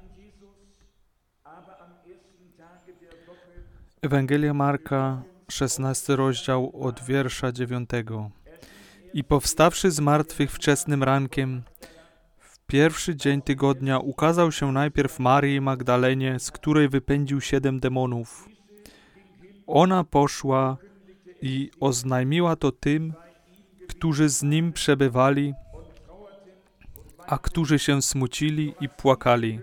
Ewangelia Marka, 16 rozdział od wiersza 9. I powstawszy z martwych wczesnym rankiem, w pierwszy dzień tygodnia ukazał się najpierw Marii Magdalenie, z której wypędził 7 demonów. Ona poszła i oznajmiła to tym, którzy z nim przebywali, a którzy się smucili i płakali.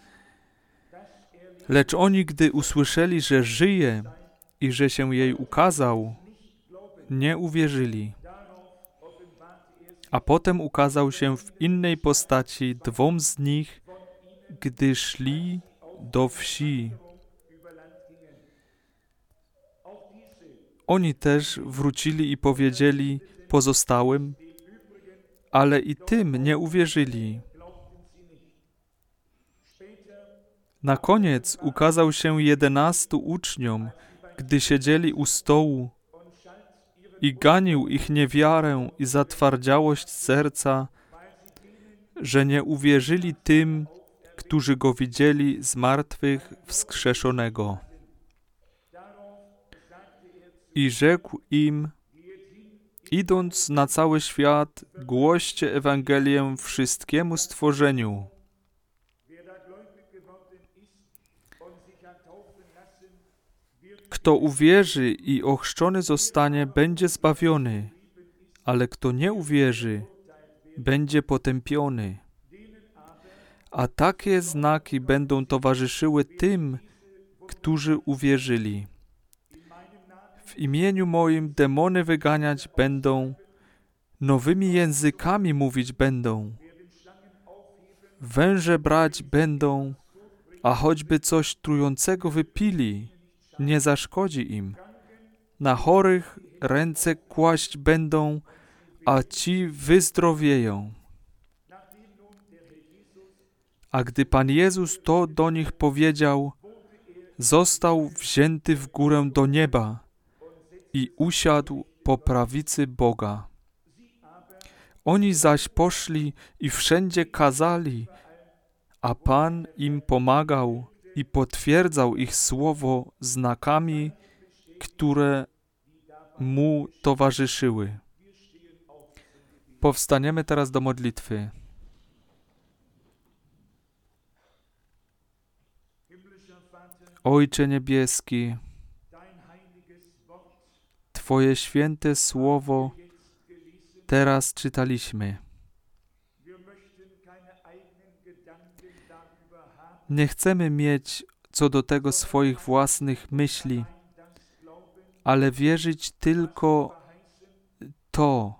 Lecz oni, gdy usłyszeli, że żyje i że się jej ukazał, nie uwierzyli. A potem ukazał się w innej postaci 2 z nich, gdy szli do wsi. Oni też wrócili i powiedzieli pozostałym, ale i tym nie uwierzyli. Na koniec ukazał się 11 uczniom, gdy siedzieli u stołu i ganił ich niewiarę i zatwardziałość serca, że nie uwierzyli tym, którzy go widzieli z martwych wskrzeszonego. I rzekł im, idąc na cały świat, głoście Ewangelię wszystkiemu stworzeniu. Kto uwierzy i ochrzczony zostanie, będzie zbawiony, ale kto nie uwierzy, będzie potępiony. A takie znaki będą towarzyszyły tym, którzy uwierzyli. W imieniu moim demony wyganiać będą, nowymi językami mówić będą, węże brać będą, a choćby coś trującego wypili, nie zaszkodzi im. Na chorych ręce kłaść będą, a ci wyzdrowieją. A gdy Pan Jezus to do nich powiedział, został wzięty w górę do nieba i usiadł po prawicy Boga. Oni zaś poszli i wszędzie kazali, a Pan im pomagał i potwierdzał ich słowo znakami, które mu towarzyszyły. Powstaniemy teraz do modlitwy. Ojcze niebieski, Twoje święte słowo teraz czytaliśmy. Nie chcemy mieć co do tego swoich własnych myśli, ale wierzyć tylko to,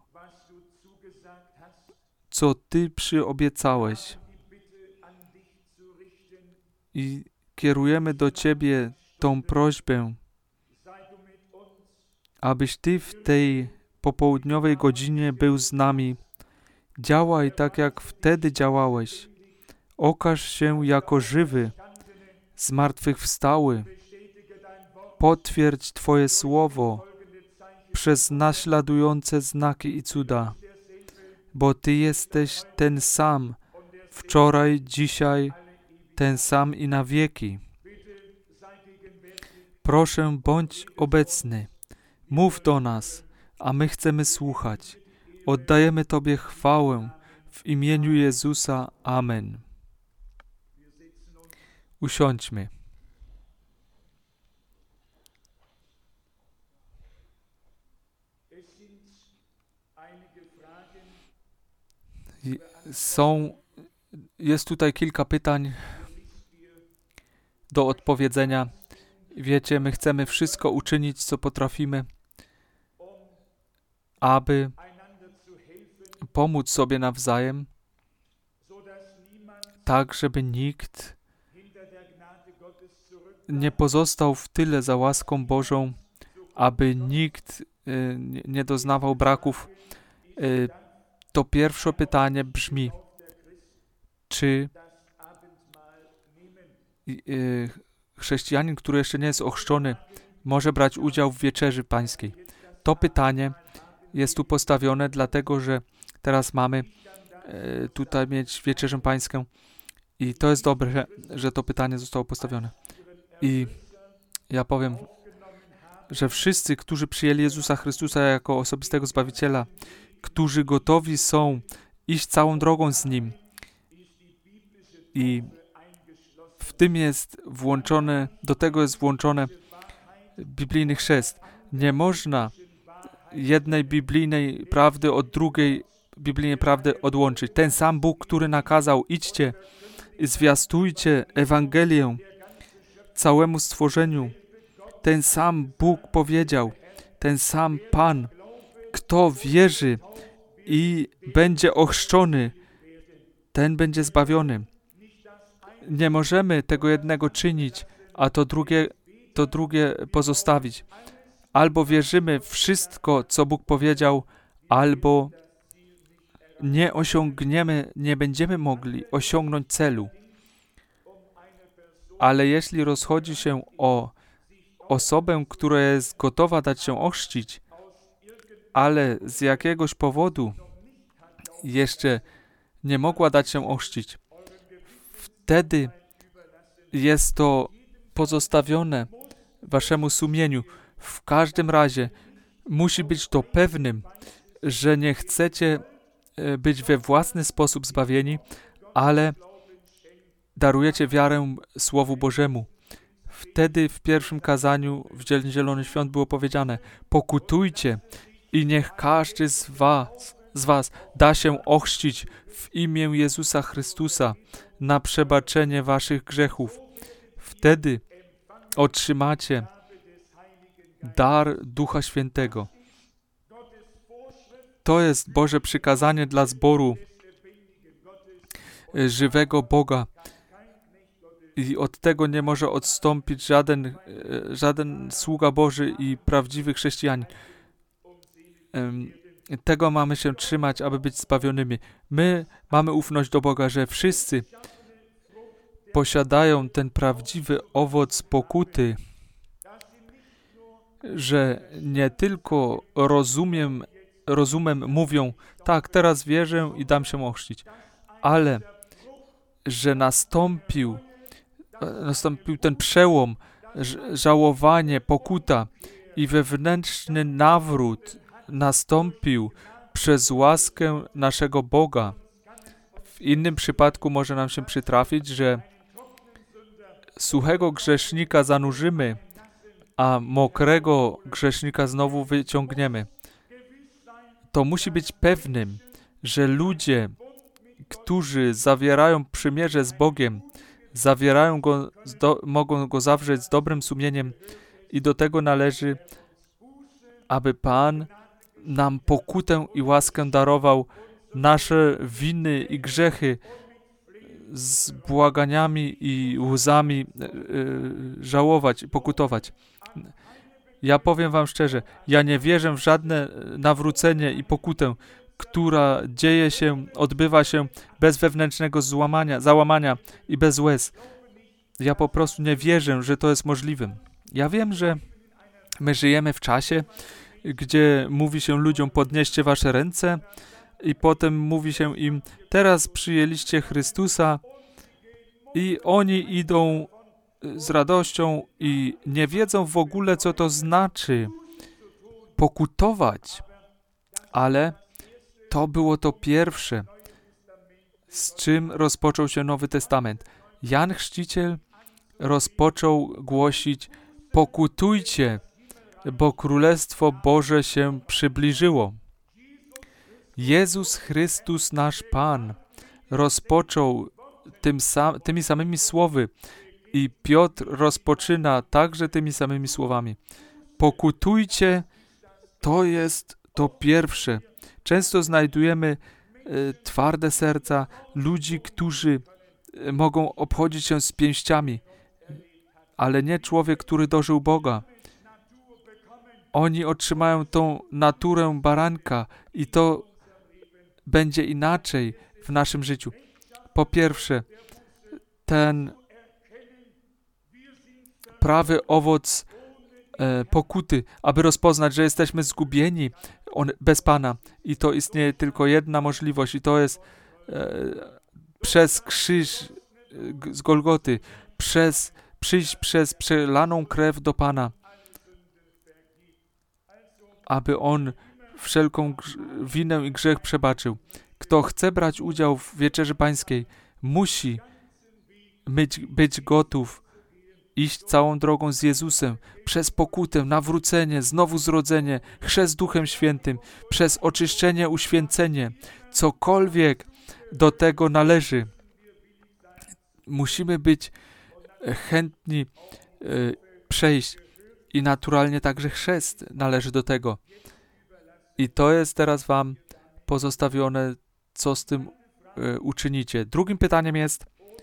co Ty przyobiecałeś. I kierujemy do Ciebie tą prośbę, abyś Ty w tej popołudniowej godzinie był z nami. Działaj tak, jak wtedy działałeś. Okaż się jako żywy, zmartwychwstały. Potwierdź Twoje słowo przez naśladujące znaki i cuda, bo Ty jesteś ten sam, wczoraj, dzisiaj, ten sam i na wieki. Proszę, bądź obecny. Mów do nas, a my chcemy słuchać. Oddajemy Tobie chwałę w imieniu Jezusa. Amen. Usiądźmy. Jest tutaj kilka pytań do odpowiedzenia. Wiecie, my chcemy wszystko uczynić, co potrafimy, aby pomóc sobie nawzajem, tak, żeby nikt nie pozostał w tyle za łaską Bożą, aby nikt nie doznawał braków. To pierwsze pytanie brzmi, czy chrześcijanin, który jeszcze nie jest ochrzczony, może brać udział w wieczerzy pańskiej? To pytanie jest tu postawione, dlatego że teraz mamy tutaj mieć wieczerzę pańską I to jest dobre, że to pytanie zostało postawione. I ja powiem, że wszyscy, którzy przyjęli Jezusa Chrystusa jako osobistego Zbawiciela, którzy gotowi są iść całą drogą z Nim. I w tym jest włączone, do tego jest włączone biblijny chrzest. Nie można jednej biblijnej prawdy od drugiej biblijnej prawdy odłączyć. Ten sam Bóg, który nakazał, idźcie i zwiastujcie Ewangelię całemu stworzeniu. Ten sam Bóg powiedział, ten sam Pan, kto wierzy i będzie ochrzczony, ten będzie zbawiony. Nie możemy tego jednego czynić, a to drugie pozostawić. Albo wierzymy wszystko, co Bóg powiedział, albo nie będziemy mogli osiągnąć celu. Ale jeśli rozchodzi się o osobę, która jest gotowa dać się ochrzcić, ale z jakiegoś powodu jeszcze nie mogła dać się ochrzcić, wtedy jest to pozostawione waszemu sumieniu. W każdym razie musi być to pewnym, że nie chcecie być we własny sposób zbawieni, ale darujecie wiarę Słowu Bożemu. Wtedy w pierwszym kazaniu w Dzień Zielony Świąt było powiedziane: pokutujcie i niech każdy z was da się ochrzcić w imię Jezusa Chrystusa na przebaczenie waszych grzechów. Wtedy otrzymacie dar Ducha Świętego. To jest Boże przykazanie dla zboru żywego Boga. I od tego nie może odstąpić żaden sługa Boży i prawdziwy chrześcijanin. Tego mamy się trzymać, aby być zbawionymi. My mamy ufność do Boga, że wszyscy posiadają ten prawdziwy owoc pokuty, że nie tylko rozumem mówią: tak, teraz wierzę i dam się ochrzcić, ale że nastąpił ten przełom, żałowanie, pokuta i wewnętrzny nawrót nastąpił przez łaskę naszego Boga. W innym przypadku może nam się przytrafić, że suchego grzesznika zanurzymy, a mokrego grzesznika znowu wyciągniemy. To musi być pewnym, że ludzie, którzy zawierają przymierze z Bogiem, mogą go zawrzeć z dobrym sumieniem i do tego należy, aby Pan nam pokutę i łaskę darował, nasze winy i grzechy z błaganiami i łzami żałować i pokutować. Ja powiem wam szczerze, ja nie wierzę w żadne nawrócenie i pokutę, która odbywa się bez wewnętrznego załamania i bez łez. Ja po prostu nie wierzę, że to jest możliwe. Ja wiem, że my żyjemy w czasie, gdzie mówi się ludziom: podnieście wasze ręce, i potem mówi się im: teraz przyjęliście Chrystusa, i oni idą z radością i nie wiedzą w ogóle, co to znaczy pokutować. Ale to było to pierwsze, z czym rozpoczął się Nowy Testament. Jan Chrzciciel rozpoczął głosić: pokutujcie, bo Królestwo Boże się przybliżyło. Jezus Chrystus, nasz Pan, rozpoczął tymi samymi słowy i Piotr rozpoczyna także tymi samymi słowami. Pokutujcie, to jest to pierwsze. Często znajdujemy twarde serca ludzi, którzy mogą obchodzić się z pięściami, ale nie człowiek, który dożył Boga. Oni otrzymają tą naturę baranka i to będzie inaczej w naszym życiu. Po pierwsze, ten prawy owoc pokuty, aby rozpoznać, że jesteśmy zgubieni bez Pana. I to istnieje tylko jedna możliwość, i to jest przez krzyż z Golgoty, przyjść przez przelaną krew do Pana, aby On wszelką winę i grzech przebaczył. Kto chce brać udział w Wieczerzy Pańskiej, musi być gotów iść całą drogą z Jezusem, przez pokutę, nawrócenie, znowu zrodzenie, chrzest Duchem Świętym, przez oczyszczenie, uświęcenie, cokolwiek do tego należy. Musimy być chętni przejść i naturalnie także chrzest należy do tego. I to jest teraz wam pozostawione, co z tym uczynicie. Drugim pytaniem jest,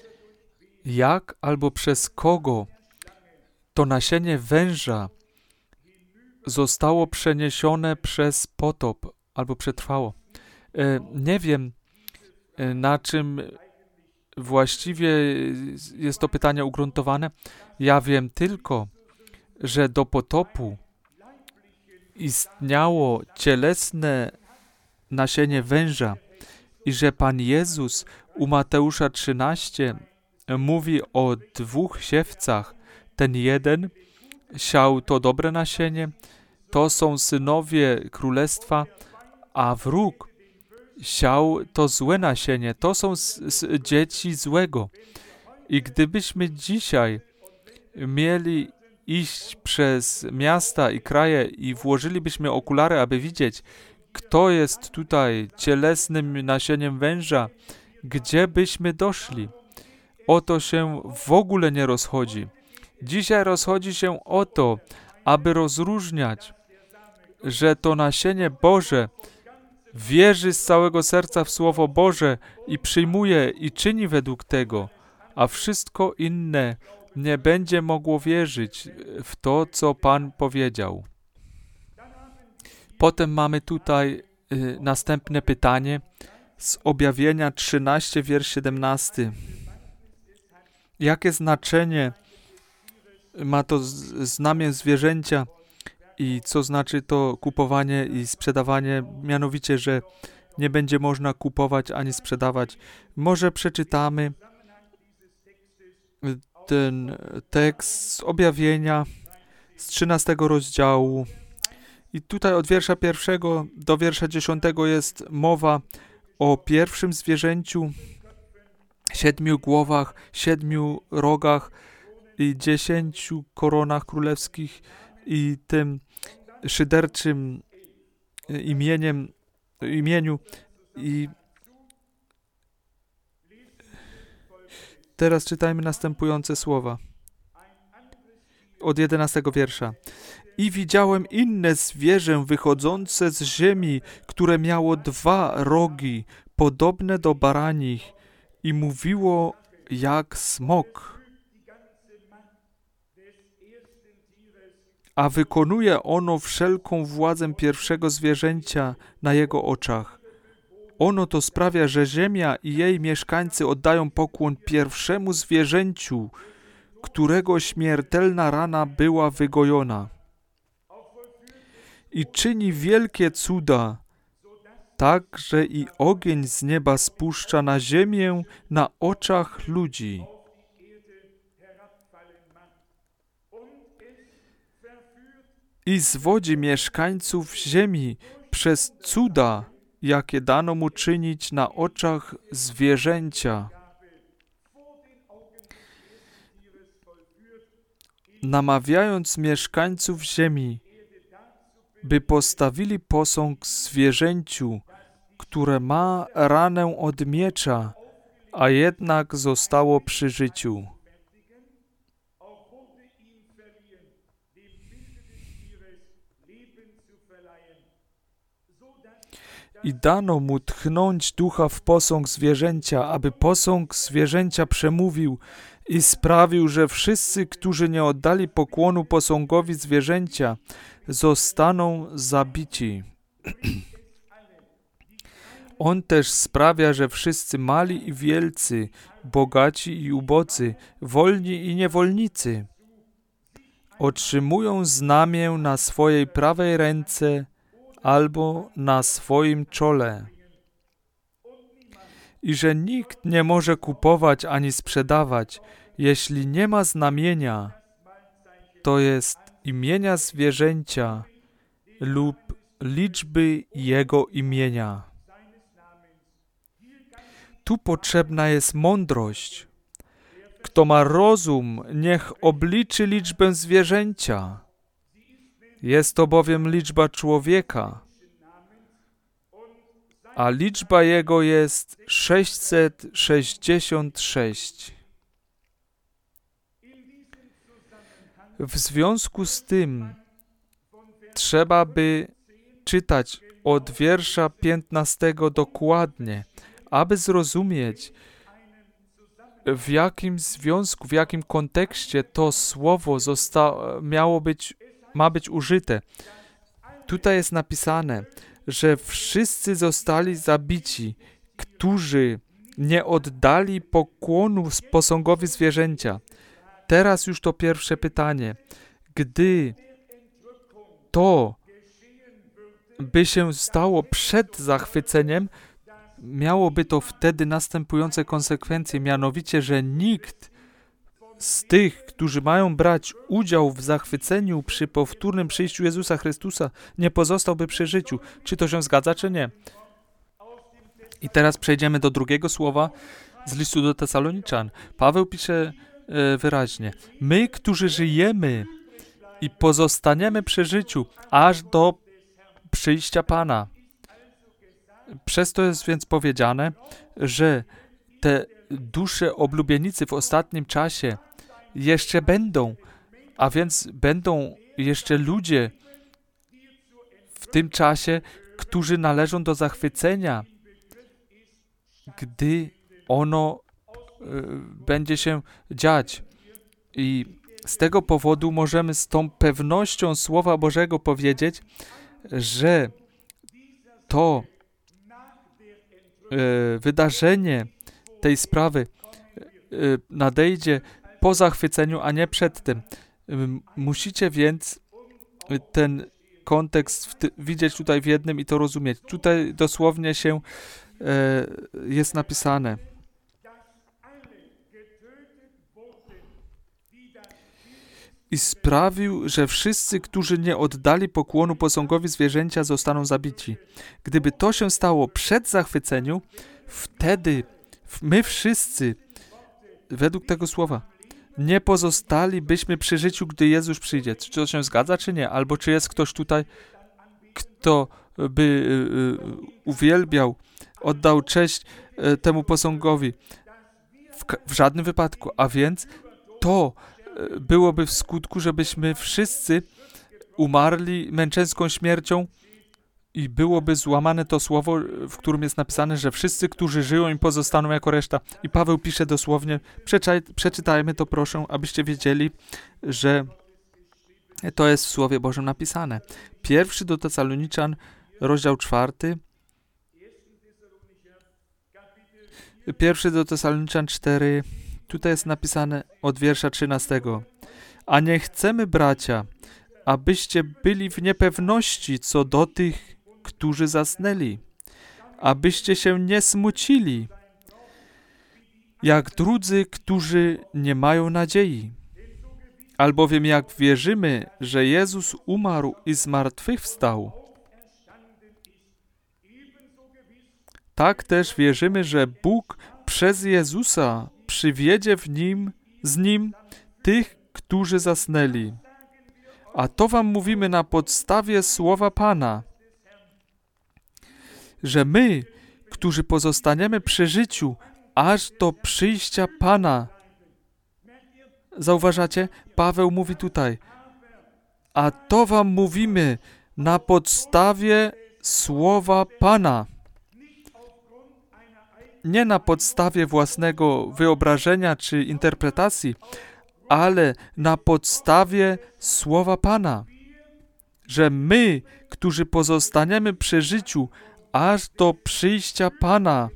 jak albo przez kogo to nasienie węża zostało przeniesione przez potop albo przetrwało. Nie wiem, na czym właściwie jest to pytanie ugruntowane. Ja wiem tylko, że do potopu istniało cielesne nasienie węża i że Pan Jezus u Mateusza 13 mówi o 2 siewcach. Ten jeden siał to dobre nasienie, to są synowie królestwa, a wróg siał to złe nasienie, to są dzieci złego. I gdybyśmy dzisiaj mieli iść przez miasta i kraje i włożylibyśmy okulary, aby widzieć, kto jest tutaj cielesnym nasieniem węża, gdzie byśmy doszli? O to się w ogóle nie rozchodzi. Dzisiaj rozchodzi się o to, aby rozróżniać, że to nasienie Boże wierzy z całego serca w Słowo Boże i przyjmuje i czyni według tego, a wszystko inne nie będzie mogło wierzyć w to, co Pan powiedział. Potem mamy tutaj następne pytanie z Objawienia 13, wiersz 17. Jakie znaczenie ma to znamię zwierzęcia i co znaczy to kupowanie i sprzedawanie? Mianowicie, że nie będzie można kupować ani sprzedawać. Może przeczytamy ten tekst z Objawienia z 13 rozdziału. I tutaj od wiersza 1 do wiersza 10 jest mowa o pierwszym zwierzęciu, 7 głowach, 7 rogach i 10 koronach królewskich i tym szyderczym imieniu. I teraz czytajmy następujące słowa. Od 11 wiersza. I widziałem inne zwierzę wychodzące z ziemi, które miało 2 rogi, podobne do baranich, i mówiło jak smok. A wykonuje ono wszelką władzę pierwszego zwierzęcia na jego oczach. Ono to sprawia, że ziemia i jej mieszkańcy oddają pokłon pierwszemu zwierzęciu, którego śmiertelna rana była wygojona. I czyni wielkie cuda, tak, że i ogień z nieba spuszcza na ziemię na oczach ludzi. I zwodzi mieszkańców ziemi przez cuda, jakie dano mu czynić na oczach zwierzęcia. Namawiając mieszkańców ziemi, by postawili posąg zwierzęciu, które ma ranę od miecza, a jednak zostało przy życiu. I dano mu tchnąć ducha w posąg zwierzęcia, aby posąg zwierzęcia przemówił i sprawił, że wszyscy, którzy nie oddali pokłonu posągowi zwierzęcia, zostaną zabici. On też sprawia, że wszyscy mali i wielcy, bogaci i ubodzy, wolni i niewolnicy otrzymują znamię na swojej prawej ręce albo na swoim czole. i że nikt nie może kupować ani sprzedawać, jeśli nie ma znamienia, to jest imienia zwierzęcia lub liczby jego imienia. Tu potrzebna jest mądrość. Kto ma rozum, niech obliczy liczbę zwierzęcia. Jest to bowiem liczba człowieka, a liczba jego jest 666. W związku z tym trzeba by czytać od wiersza 15 dokładnie, aby zrozumieć, w jakim związku, w jakim kontekście to słowo ma być użyte. Tutaj jest napisane, że wszyscy zostali zabici, którzy nie oddali pokłonu posągowi zwierzęcia. Teraz już to pierwsze pytanie. Gdy to by się stało przed zachwyceniem, miałoby to wtedy następujące konsekwencje, mianowicie, że nikt z tych, którzy mają brać udział w zachwyceniu przy powtórnym przyjściu Jezusa Chrystusa, nie pozostałby przy życiu. Czy to się zgadza, czy nie? I teraz przejdziemy do drugiego słowa z listu do Tesaloniczan. Paweł pisze wyraźnie: my, którzy żyjemy i pozostaniemy przy życiu, aż do przyjścia Pana. Przez to jest więc powiedziane, że te dusze oblubienicy w ostatnim czasie jeszcze będą, a więc będą jeszcze ludzie w tym czasie, którzy należą do zachwycenia, gdy ono będzie się dziać. I z tego powodu możemy z tą pewnością Słowa Bożego powiedzieć, że to wydarzenie tej sprawy nadejdzie po zachwyceniu, a nie przed tym. Musicie więc ten kontekst widzieć tutaj w jednym i to rozumieć. Tutaj dosłownie się jest napisane: i sprawił, że wszyscy, którzy nie oddali pokłonu posągowi zwierzęcia, zostaną zabici. Gdyby to się stało przed zachwyceniem, wtedy my wszyscy, według tego słowa, nie pozostalibyśmy przy życiu, gdy Jezus przyjdzie. Czy to się zgadza, czy nie? Albo czy jest ktoś tutaj, kto by uwielbiał, oddał cześć temu posągowi? W żadnym wypadku. A więc to byłoby w skutku, żebyśmy wszyscy umarli męczeńską śmiercią i byłoby złamane to słowo, w którym jest napisane, że wszyscy, którzy żyją i pozostaną jako reszta. I Paweł pisze dosłownie, przeczytajmy to proszę, abyście wiedzieli, że to jest w Słowie Bożym napisane. 1 do Tesaloniczan, rozdział 4. 1 do Tesaloniczan 4, tutaj jest napisane od wiersza 13. A nie chcemy, bracia, abyście byli w niepewności co do tych, którzy zasnęli, abyście się nie smucili, jak drudzy, którzy nie mają nadziei. Albowiem jak wierzymy, że Jezus umarł i zmartwychwstał, tak też wierzymy, że Bóg przez Jezusa przywiedzie z Nim tych, którzy zasnęli. A to wam mówimy na podstawie słowa Pana, że my, którzy pozostaniemy przy życiu, aż do przyjścia Pana. Zauważacie? Paweł mówi tutaj: a to wam mówimy na podstawie słowa Pana. Nie na podstawie własnego wyobrażenia czy interpretacji, ale na podstawie słowa Pana. Że my, którzy pozostaniemy przy życiu, aż do przyjścia Pana,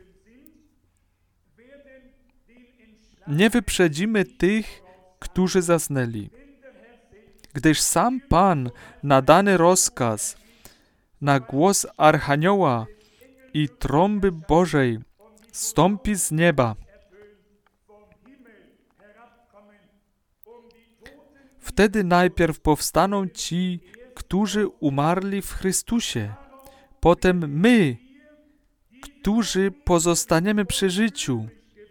nie wyprzedzimy tych, którzy zasnęli. Gdyż sam Pan na dany rozkaz, na głos Archanioła i trąby Bożej stąpi z nieba. Wtedy najpierw powstaną ci, którzy umarli w Chrystusie. Potem my, którzy pozostaniemy przy życiu.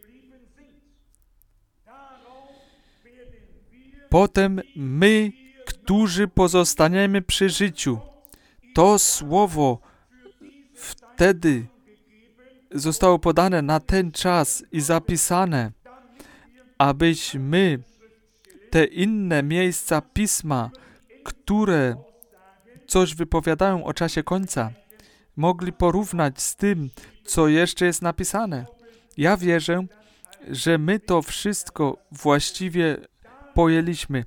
Potem my, którzy pozostaniemy przy życiu. To słowo wtedy zostało podane na ten czas i zapisane, abyśmy te inne miejsca Pisma, które coś wypowiadają o czasie końca, mogli porównać z tym, co jeszcze jest napisane. Ja wierzę, że my to wszystko właściwie pojęliśmy.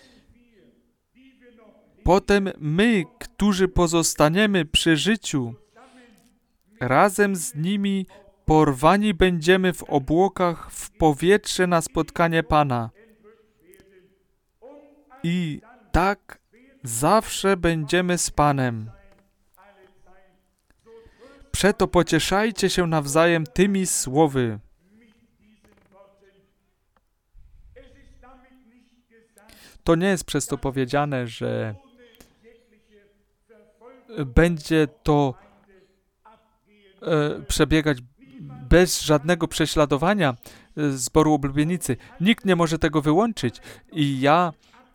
Potem my, którzy pozostaniemy przy życiu, razem z nimi porwani będziemy w obłokach w powietrze na spotkanie Pana. I tak zawsze będziemy z Panem. Przeto pocieszajcie się nawzajem tymi słowy. To nie jest przez to powiedziane, że będzie to przebiegać bez żadnego prześladowania zboru oblubienicy. Nikt nie może tego wyłączyć. I ja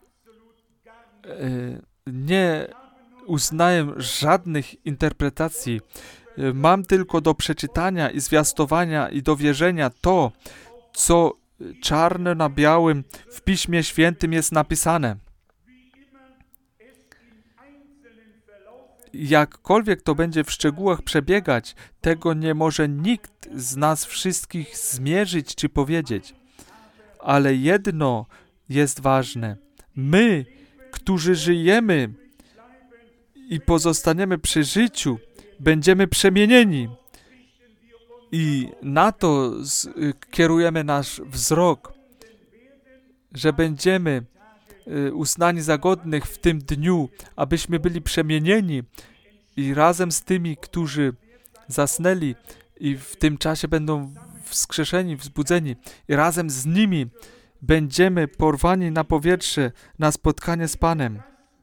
nie uznaję żadnych interpretacji. Mam tylko do przeczytania i zwiastowania i do wierzenia to, co czarno na białym w Piśmie Świętym jest napisane. Jakkolwiek to będzie w szczegółach przebiegać, tego nie może nikt z nas wszystkich zmierzyć czy powiedzieć. Ale jedno jest ważne. My, którzy żyjemy i pozostaniemy przy życiu, będziemy przemienieni. I na to kierujemy nasz wzrok, że będziemy uznani za godnych w tym dniu, abyśmy byli przemienieni i razem z tymi, którzy zasnęli i w tym czasie będą wskrzeszeni, wzbudzeni i razem z nimi będziemy porwani na powietrze, na spotkanie z Panem.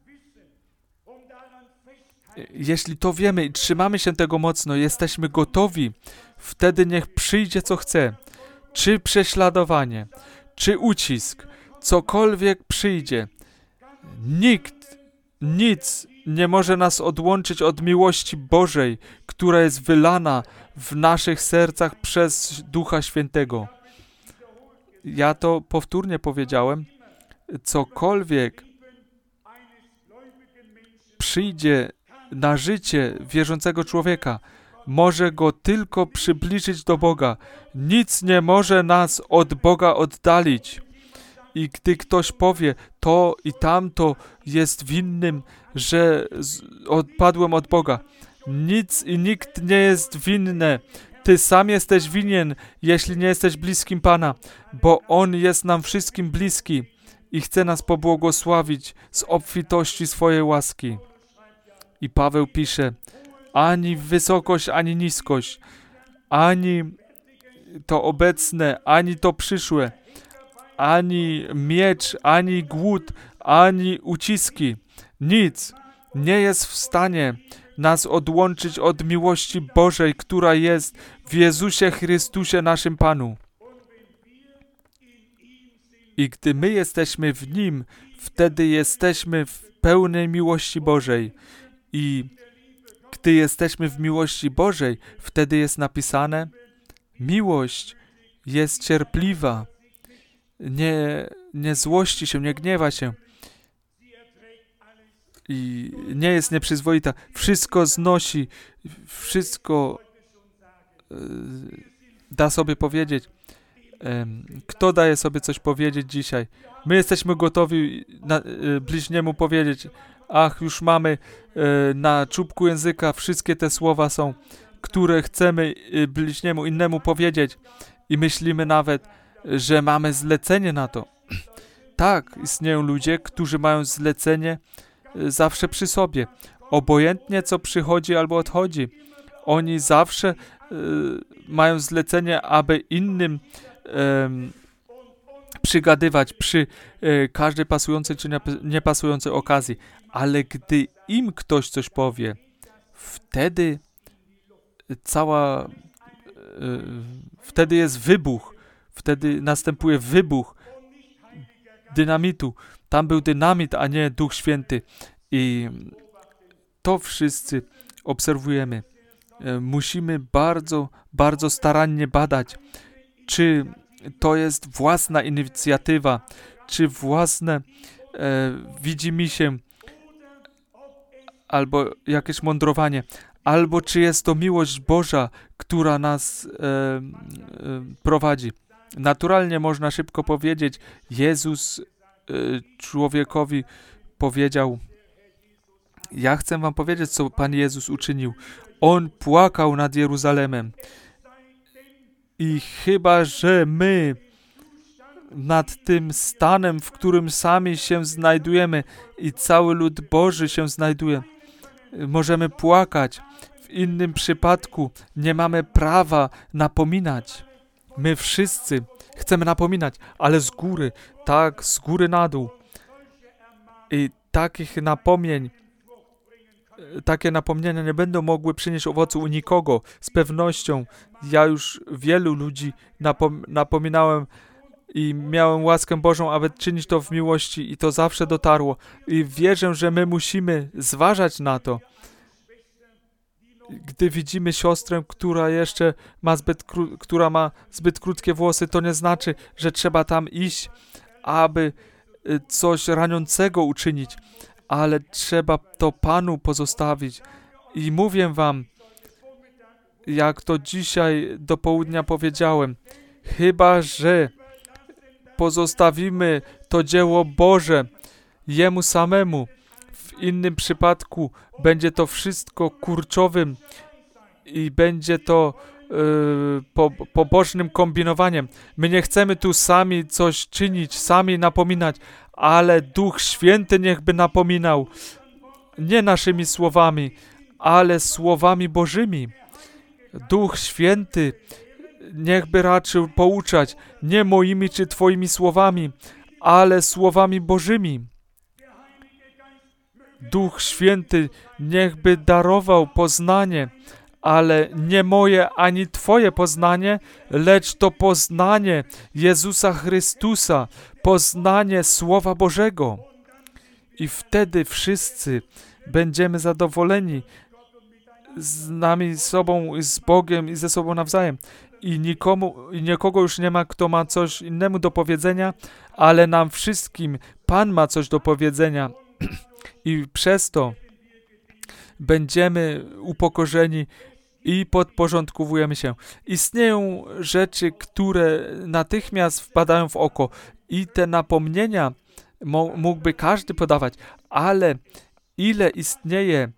Jeśli to wiemy i trzymamy się tego mocno, jesteśmy gotowi, wtedy niech przyjdzie co chce. Czy prześladowanie, czy ucisk, cokolwiek przyjdzie. Nikt, nic nie może nas odłączyć od miłości Bożej, która jest wylana w naszych sercach przez Ducha Świętego. Ja to powtórnie powiedziałem. Cokolwiek przyjdzie na życie wierzącego człowieka, może go tylko przybliżyć do Boga. Nic nie może nas od Boga oddalić. I gdy ktoś powie, to i tamto jest winnym, że odpadłem od Boga. Nic i nikt nie jest winny. Ty sam jesteś winien, jeśli nie jesteś bliskim Pana, bo On jest nam wszystkim bliski i chce nas pobłogosławić z obfitości swojej łaski. I Paweł pisze, ani wysokość, ani niskość, ani to obecne, ani to przyszłe, ani miecz, ani głód, ani uciski. Nic nie jest w stanie nas odłączyć od miłości Bożej, która jest w Jezusie Chrystusie naszym Panu. I gdy my jesteśmy w Nim, wtedy jesteśmy w pełnej miłości Bożej. I gdy jesteśmy w miłości Bożej, wtedy jest napisane, miłość jest cierpliwa, nie złości się, nie gniewa się i nie jest nieprzyzwoita. Wszystko znosi, wszystko da sobie powiedzieć. Kto daje sobie coś powiedzieć dzisiaj? My jesteśmy gotowi bliźniemu powiedzieć, ach, już mamy na czubku języka, wszystkie te słowa są, które chcemy bliźniemu innemu powiedzieć i myślimy nawet, że mamy zlecenie na to. Tak, istnieją ludzie, którzy mają zlecenie zawsze przy sobie. Obojętnie, co przychodzi albo odchodzi. Oni zawsze mają zlecenie, aby innym przygadywać przy każdej pasującej czy niepasującej okazji. Ale gdy im ktoś coś powie, wtedy wtedy jest wybuch. Wtedy następuje wybuch dynamitu. Tam był dynamit, a nie Duch Święty. I to wszyscy obserwujemy. Musimy bardzo, bardzo starannie badać, czy to jest własna inicjatywa, czy własne widzimisię, albo jakieś mądrowanie, albo czy jest to miłość Boża, która nas prowadzi. Naturalnie można szybko powiedzieć, Jezus człowiekowi powiedział, ja chcę wam powiedzieć, co Pan Jezus uczynił. On płakał nad Jeruzalemem. I chyba, że my nad tym stanem, w którym sami się znajdujemy i cały lud Boży się znajduje, możemy płakać. W innym przypadku nie mamy prawa napominać. My wszyscy chcemy napominać, ale z góry, tak, z góry na dół. I takie napomnienia nie będą mogły przynieść owocu u nikogo. Z pewnością ja już wielu ludzi napominałem i miałem łaskę Bożą, aby czynić to w miłości i to zawsze dotarło. I wierzę, że my musimy zważać na to. Gdy widzimy siostrę, która ma zbyt krótkie włosy, to nie znaczy, że trzeba tam iść, aby coś raniącego uczynić, ale trzeba to Panu pozostawić. I mówię wam, jak to dzisiaj do południa powiedziałem, chyba że pozostawimy to dzieło Boże Jemu samemu, w innym przypadku będzie to wszystko kurczowym i będzie to pobożnym kombinowaniem. My nie chcemy tu sami coś czynić, sami napominać, ale Duch Święty niechby napominał. Nie naszymi słowami, ale słowami Bożymi. Duch Święty niechby raczył pouczać nie moimi czy Twoimi słowami, ale słowami Bożymi. Duch Święty niechby darował poznanie, ale nie moje ani Twoje poznanie, lecz to poznanie Jezusa Chrystusa, poznanie Słowa Bożego. I wtedy wszyscy będziemy zadowoleni z nami, sobą, z Bogiem i ze sobą nawzajem. I nikogo już nie ma, kto ma coś innemu do powiedzenia, ale nam wszystkim Pan ma coś do powiedzenia. I przez to będziemy upokorzeni i podporządkowujemy się. Istnieją rzeczy, które natychmiast wpadają w oko i te napomnienia mógłby każdy podawać, ale ile istnieje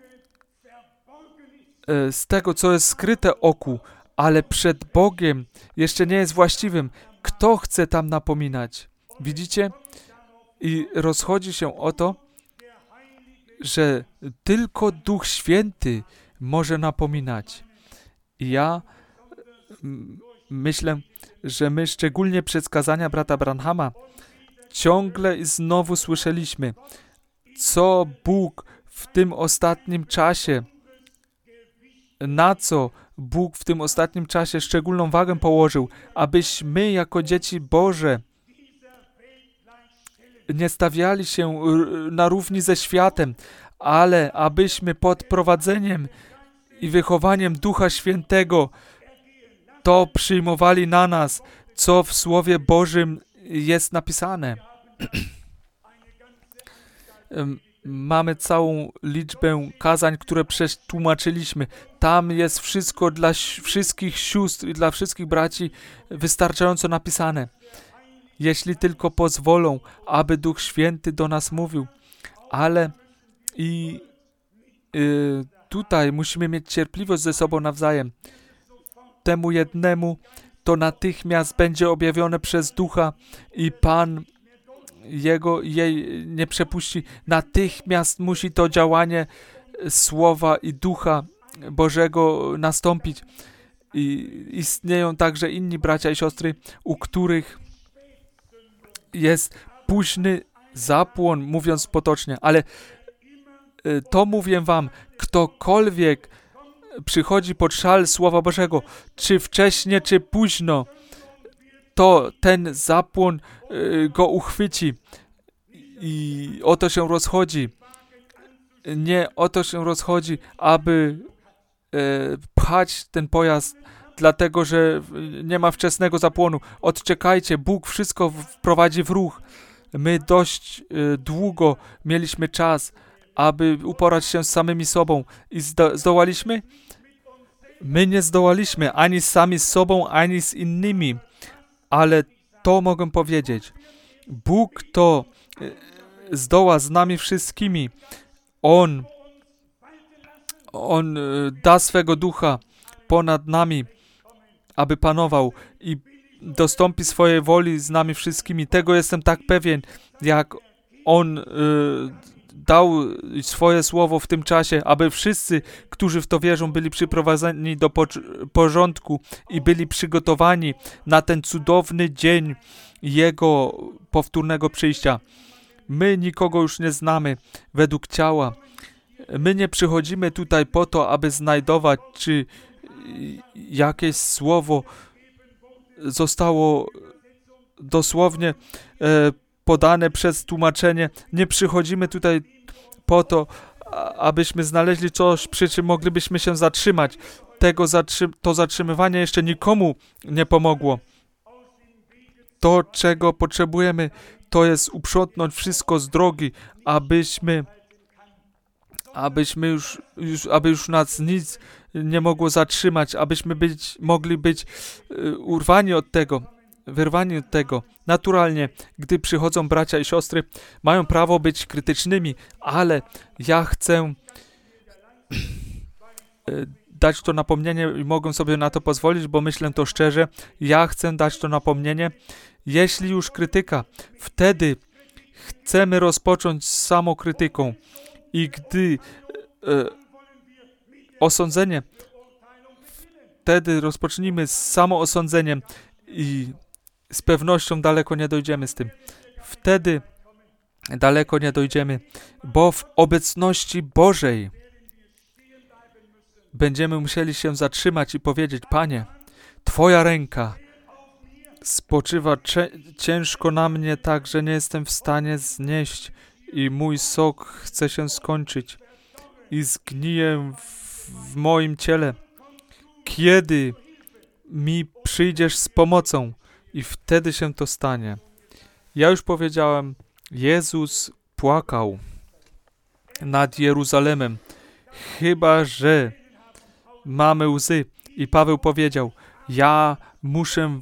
z tego, co jest skryte oku, ale przed Bogiem jeszcze nie jest właściwym. Kto chce tam napominać? Widzicie? I rozchodzi się o to, że tylko Duch Święty może napominać. I ja myślę, że my szczególnie przez kazania brata Branhama ciągle i znowu słyszeliśmy, co Bóg w tym ostatnim czasie, na co Bóg w tym ostatnim czasie szczególną wagę położył, abyśmy jako dzieci Boże nie stawiali się na równi ze światem, ale abyśmy pod prowadzeniem i wychowaniem Ducha Świętego to przyjmowali na nas, co w Słowie Bożym jest napisane. Mamy całą liczbę kazań, które przetłumaczyliśmy. Tam jest wszystko dla wszystkich sióstr i dla wszystkich braci wystarczająco napisane. Jeśli tylko pozwolą, aby Duch Święty do nas mówił. Ale tutaj musimy mieć cierpliwość ze sobą nawzajem. Temu jednemu to natychmiast będzie objawione przez Ducha i Pan jej nie przepuści. Natychmiast musi to działanie Słowa i Ducha Bożego nastąpić. I istnieją także inni bracia i siostry, u których jest późny zapłon, mówiąc potocznie, ale to mówię wam, ktokolwiek przychodzi pod szal Słowa Bożego, czy wcześnie, czy późno, to ten zapłon go uchwyci i o to się rozchodzi. Nie o to się rozchodzi, aby pchać ten pojazd, dlatego że nie ma wczesnego zapłonu. Odczekajcie, Bóg wszystko wprowadzi w ruch. My dość długo mieliśmy czas, aby uporać się z samymi sobą i zdołaliśmy? My nie zdołaliśmy ani sami z sobą, ani z innymi, ale to mogę powiedzieć. Bóg to zdoła z nami wszystkimi. On da swego ducha ponad nami, aby panował i dostąpi swojej woli z nami wszystkimi. Tego jestem tak pewien, jak On dał swoje słowo w tym czasie, aby wszyscy, którzy w to wierzą, byli przyprowadzeni do porządku i byli przygotowani na ten cudowny dzień Jego powtórnego przyjścia. My nikogo już nie znamy według ciała. My nie przychodzimy tutaj po to, aby znajdować, czy jakieś słowo zostało dosłownie podane przez tłumaczenie. Nie przychodzimy tutaj po to, abyśmy znaleźli coś, przy czym moglibyśmy się zatrzymać. To zatrzymywanie jeszcze nikomu nie pomogło. To, czego potrzebujemy, to jest uprzątnąć wszystko z drogi, aby już nas nic nie mogło zatrzymać, abyśmy mogli być urwani od tego, wyrwani od tego. Naturalnie, gdy przychodzą bracia i siostry, mają prawo być krytycznymi, ale ja chcę dać to napomnienie i mogę sobie na to pozwolić, bo myślę to szczerze. Ja chcę dać to napomnienie. Jeśli już krytyka, wtedy chcemy rozpocząć z samokrytyką. I gdy osądzenie, wtedy rozpocznijmy z samoosądzeniem i z pewnością daleko nie dojdziemy z tym. Wtedy daleko nie dojdziemy, bo w obecności Bożej będziemy musieli się zatrzymać i powiedzieć: Panie, Twoja ręka spoczywa ciężko na mnie, tak, że nie jestem w stanie znieść i mój sok chce się skończyć i zgniję w moim ciele. Kiedy mi przyjdziesz z pomocą? I wtedy się to stanie. Ja już powiedziałem, Jezus płakał nad Jeruzalemem, chyba że mamy łzy. I Paweł powiedział: ja muszę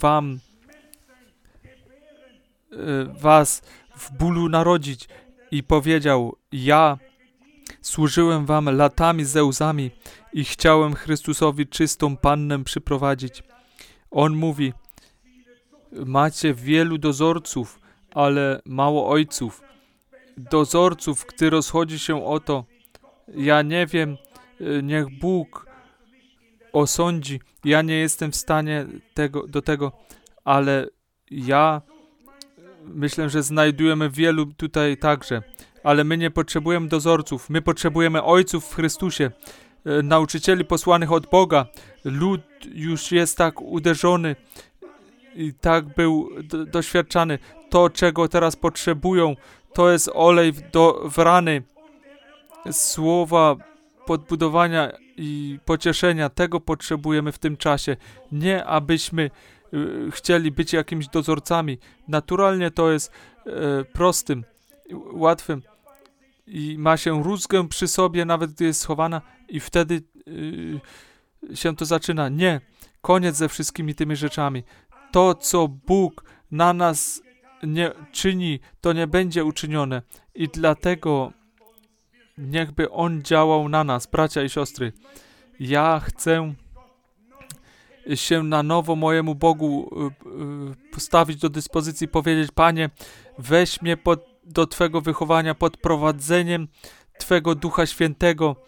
was w bólu narodzić. I powiedział: ja służyłem wam latami ze łzami i chciałem Chrystusowi czystą pannę przyprowadzić. On mówi: macie wielu dozorców, ale mało ojców. Dozorców, gdy rozchodzi się o to, ja nie wiem, niech Bóg osądzi. Ja nie jestem w stanie do tego, ale ja myślę, że znajdujemy wielu tutaj także. Ale my nie potrzebujemy dozorców. My potrzebujemy ojców w Chrystusie, nauczycieli posłanych od Boga. Lud już jest tak uderzony i tak był doświadczany. To, czego teraz potrzebują, to jest olej w rany, słowa podbudowania i pocieszenia. Tego potrzebujemy w tym czasie. Nie abyśmy chcieli być jakimiś dozorcami. Naturalnie to jest prostym, łatwym i ma się rózgę przy sobie, nawet gdy jest schowana, i wtedy się to zaczyna. Nie, koniec ze wszystkimi tymi rzeczami. To, co Bóg na nas nie czyni, to nie będzie uczynione i dlatego niechby On działał na nas, bracia i siostry. Ja chcę się na nowo mojemu Bogu postawić do dyspozycji, powiedzieć: Panie, weź mnie do Twego wychowania, pod prowadzeniem Twego Ducha Świętego,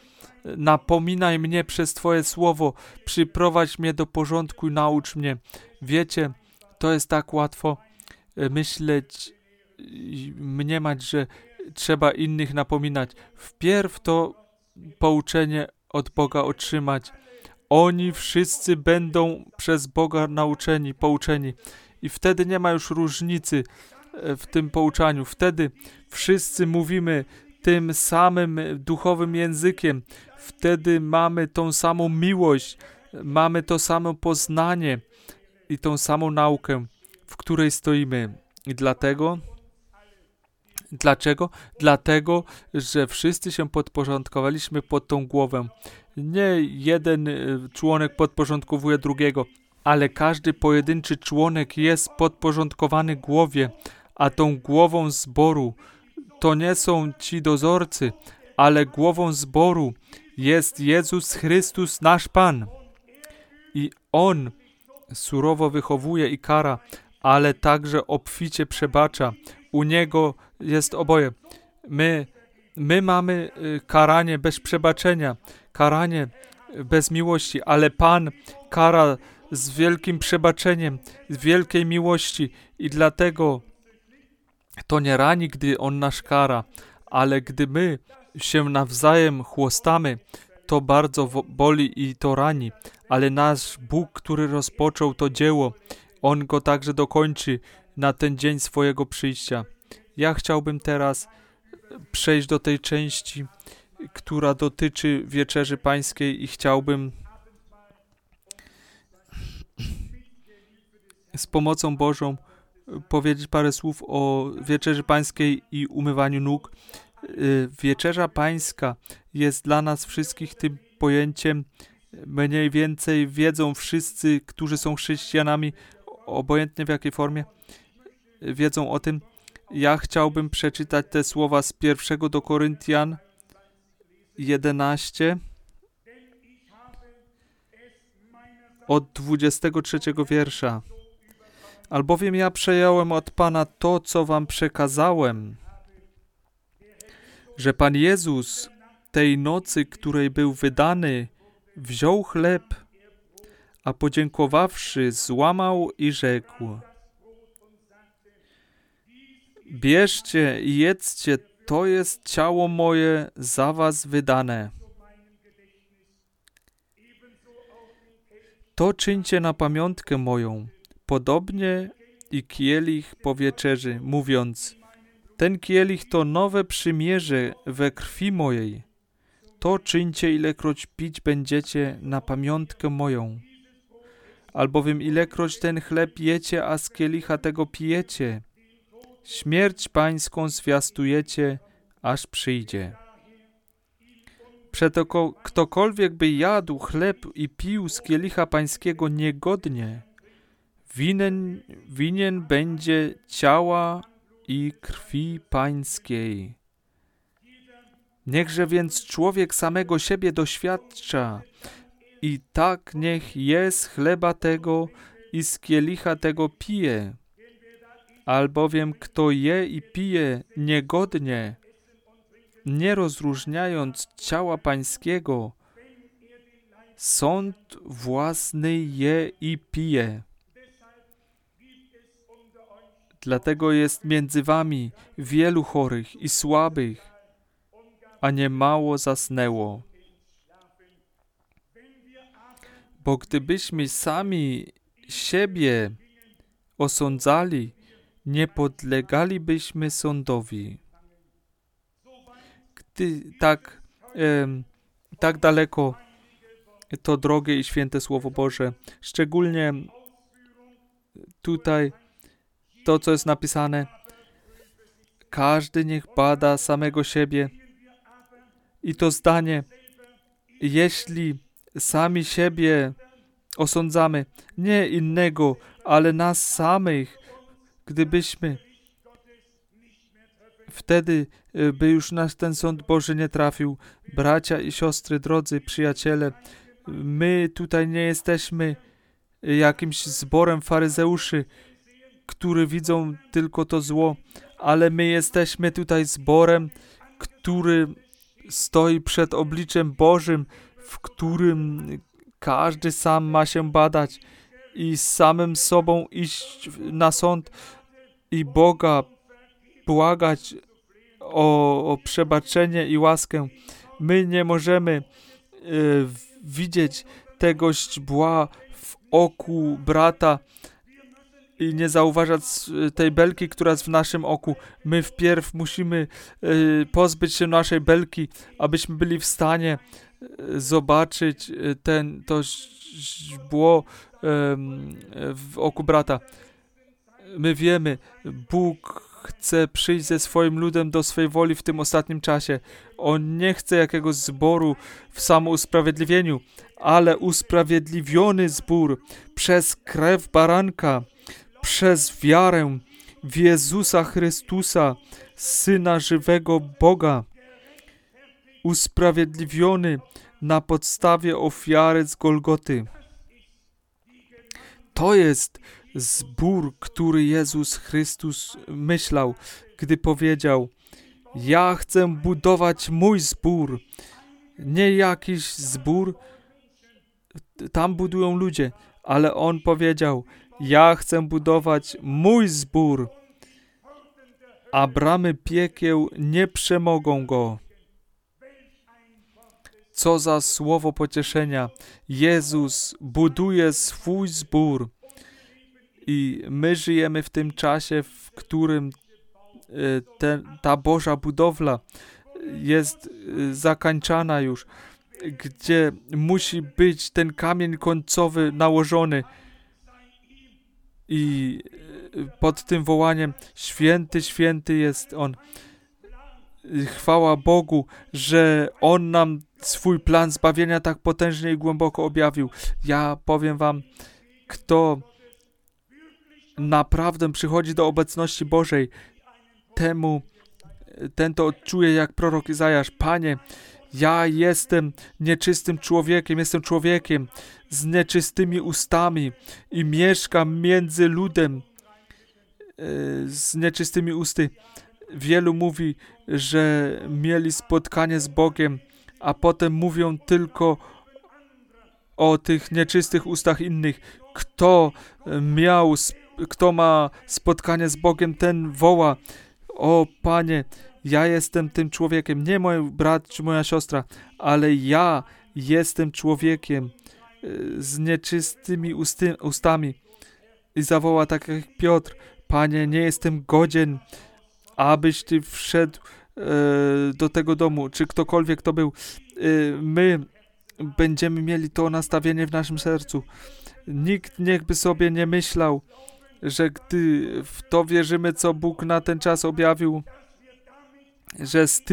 napominaj mnie przez Twoje słowo, przyprowadź mnie do porządku i naucz mnie. Wiecie, to jest tak łatwo myśleć i mniemać, że trzeba innych napominać. Wpierw to pouczenie od Boga otrzymać. Oni wszyscy będą przez Boga nauczeni, pouczeni. I wtedy nie ma już różnicy w tym pouczaniu. Wtedy wszyscy mówimy tym samym duchowym językiem. Wtedy mamy tą samą miłość, mamy to samo poznanie i tą samą naukę, w której stoimy. I dlatego, dlaczego? Dlatego, że wszyscy się podporządkowaliśmy pod tą głowę. Nie jeden członek podporządkowuje drugiego, ale każdy pojedynczy członek jest podporządkowany głowie, a tą głową zboru to nie są ci dozorcy, ale głową zboru jest Jezus Chrystus, nasz Pan. I On surowo wychowuje i kara, ale także obficie przebacza. U Niego jest oboje. My mamy karanie bez przebaczenia, karanie bez miłości, ale Pan kara z wielkim przebaczeniem, z wielkiej miłości i dlatego to nie rani, gdy On nas kara, ale gdy my się nawzajem chłostamy, to bardzo boli i to rani, ale nasz Bóg, który rozpoczął to dzieło, On go także dokończy na ten dzień swojego przyjścia. Ja chciałbym teraz przejść do tej części, która dotyczy Wieczerzy Pańskiej i chciałbym z pomocą Bożą powiedzieć parę słów o Wieczerzy Pańskiej i umywaniu nóg. Wieczerza Pańska jest dla nas wszystkich tym pojęciem, mniej więcej wiedzą wszyscy, którzy są chrześcijanami, obojętnie w jakiej formie, wiedzą o tym. Ja chciałbym przeczytać te słowa z 1 do Koryntian 11 od 23 wiersza. Albowiem ja przejąłem od Pana to, co wam przekazałem, że Pan Jezus tej nocy, której był wydany, wziął chleb, a podziękowawszy, złamał i rzekł: bierzcie i jedzcie, to jest ciało moje za was wydane. To czyńcie na pamiątkę moją. Podobnie i kielich po wieczerzy, mówiąc: ten kielich to nowe przymierze we krwi mojej. To czyńcie, ilekroć pić będziecie na pamiątkę moją. Albowiem ilekroć ten chleb jecie, a z kielicha tego pijecie, śmierć Pańską zwiastujecie, aż przyjdzie. Przeto ktokolwiek by jadł chleb i pił z kielicha Pańskiego niegodnie, winien będzie ciała i krwi Pańskiej. Niechże więc człowiek samego siebie doświadcza i tak niech je z chleba tego i z kielicha tego pije. Albowiem kto je i pije niegodnie, nie rozróżniając ciała Pańskiego, sąd własny je i pije. Dlatego jest między wami wielu chorych i słabych, a nie mało zasnęło. Bo gdybyśmy sami siebie osądzali, nie podlegalibyśmy sądowi. Gdy tak daleko to drogie i święte Słowo Boże, szczególnie tutaj to, co jest napisane, każdy niech bada samego siebie. I to zdanie, jeśli sami siebie osądzamy, nie innego, ale nas samych, gdybyśmy wtedy by już nas ten sąd Boży nie trafił. Bracia i siostry, drodzy przyjaciele, my tutaj nie jesteśmy jakimś zborem faryzeuszy, którzy widzą tylko to zło, ale my jesteśmy tutaj zborem, który stoi przed obliczem Bożym, w którym każdy sam ma się badać i z samym sobą iść na sąd i Boga błagać o przebaczenie i łaskę. My nie możemy widzieć tego źdźbła w oku brata i nie zauważać tej belki, która jest w naszym oku. My wpierw musimy pozbyć się naszej belki, abyśmy byli w stanie zobaczyć to źdźbło w oku brata. My wiemy, Bóg chce przyjść ze swoim ludem do swej woli w tym ostatnim czasie. On nie chce jakiegoś zboru w samousprawiedliwieniu, ale usprawiedliwiony zbór przez krew baranka, przez wiarę w Jezusa Chrystusa, Syna żywego Boga, usprawiedliwiony na podstawie ofiary z Golgoty. To jest zbór, który Jezus Chrystus myślał, gdy powiedział: ja chcę budować mój zbór, nie jakiś zbór, tam budują ludzie, ale On powiedział: ja chcę budować mój zbór, a bramy piekieł nie przemogą go. Co za słowo pocieszenia! Jezus buduje swój zbór i my żyjemy w tym czasie, w którym ta Boża budowla jest zakończana już, gdzie musi być ten kamień końcowy nałożony i pod tym wołaniem: święty, święty jest On. Chwała Bogu, że On nam swój plan zbawienia tak potężnie i głęboko objawił. Ja powiem wam, kto naprawdę przychodzi do obecności Bożej, ten to odczuje jak prorok Izajasz: Panie, ja jestem nieczystym człowiekiem, jestem człowiekiem z nieczystymi ustami i mieszkam między ludem z nieczystymi usty. Wielu mówi, że mieli spotkanie z Bogiem, a potem mówią tylko o tych nieczystych ustach innych. Kto ma spotkanie z Bogiem, ten woła: o Panie, ja jestem tym człowiekiem, nie mój brat czy moja siostra, ale ja jestem człowiekiem z nieczystymi ustami. I zawoła tak jak Piotr: Panie, nie jestem godzien, abyś Ty wszedł do tego domu, czy ktokolwiek to był. My będziemy mieli to nastawienie w naszym sercu. Nikt niechby sobie nie myślał, że gdy w to wierzymy, co Bóg na ten czas objawił, że z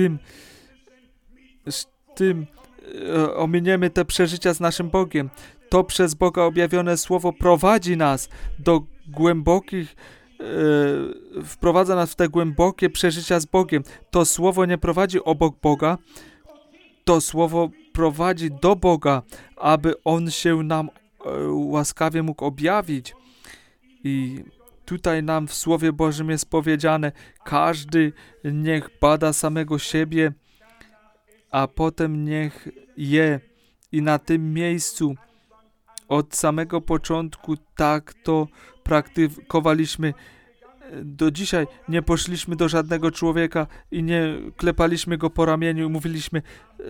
tym ominiemy te przeżycia z naszym Bogiem. To przez Boga objawione słowo prowadzi nas do głębokich, wprowadza nas w te głębokie przeżycia z Bogiem. To słowo nie prowadzi obok Boga, to słowo prowadzi do Boga, aby On się nam łaskawie mógł objawić. I tutaj nam w Słowie Bożym jest powiedziane: każdy niech bada samego siebie, a potem niech je. I na tym miejscu od samego początku tak to praktykowaliśmy. Do dzisiaj nie poszliśmy do żadnego człowieka i nie klepaliśmy go po ramieniu i mówiliśmy: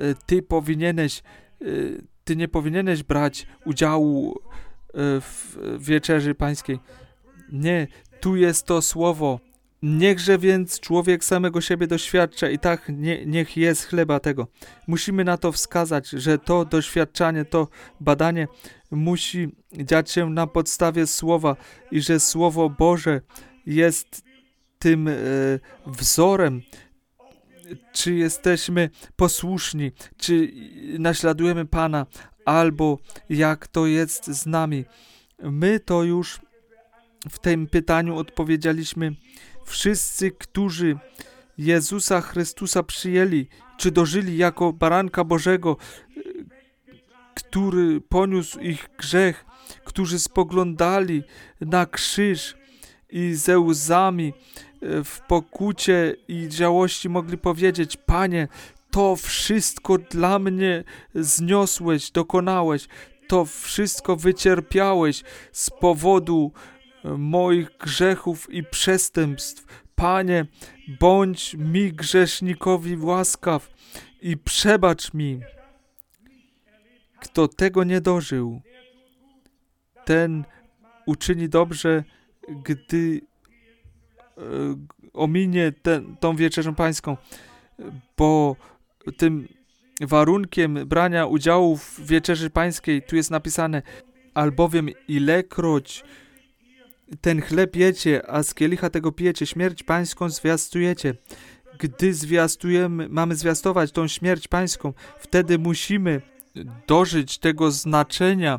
ty nie powinieneś brać udziału w wieczerzy pańskiej. Nie, tu jest to słowo. Niechże więc człowiek samego siebie doświadcza i tak niech jest chleba tego. Musimy na to wskazać, że to doświadczanie, to badanie musi dziać się na podstawie słowa i że Słowo Boże jest tym wzorem, czy jesteśmy posłuszni, czy naśladujemy Pana, albo jak to jest z nami. My to już w tym pytaniu odpowiedzieliśmy. Wszyscy, którzy Jezusa Chrystusa przyjęli, czy dożyli jako baranka Bożego, który poniósł ich grzech, którzy spoglądali na krzyż i ze łzami w pokucie i żałości mogli powiedzieć: Panie, to wszystko dla mnie zniosłeś, dokonałeś, to wszystko wycierpiałeś z powodu moich grzechów i przestępstw. Panie, bądź mi grzesznikowi łaskaw i przebacz mi. Kto tego nie dożył, ten uczyni dobrze, gdy ominie tą wieczerzę pańską, bo tym warunkiem brania udziału w wieczerzy pańskiej tu jest napisane: albowiem ilekroć ten chleb jecie, a z kielicha tego pijecie, śmierć pańską zwiastujecie. Gdy mamy zwiastować tą śmierć pańską, wtedy musimy dożyć tego znaczenia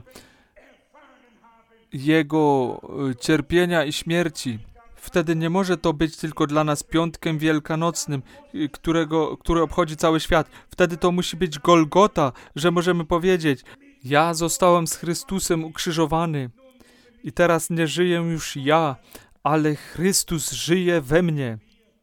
Jego cierpienia i śmierci. Wtedy nie może to być tylko dla nas piątkiem wielkanocnym, który obchodzi cały świat. Wtedy to musi być Golgota, że możemy powiedzieć: ja zostałem z Chrystusem ukrzyżowany i teraz nie żyję już ja, ale Chrystus żyje we mnie.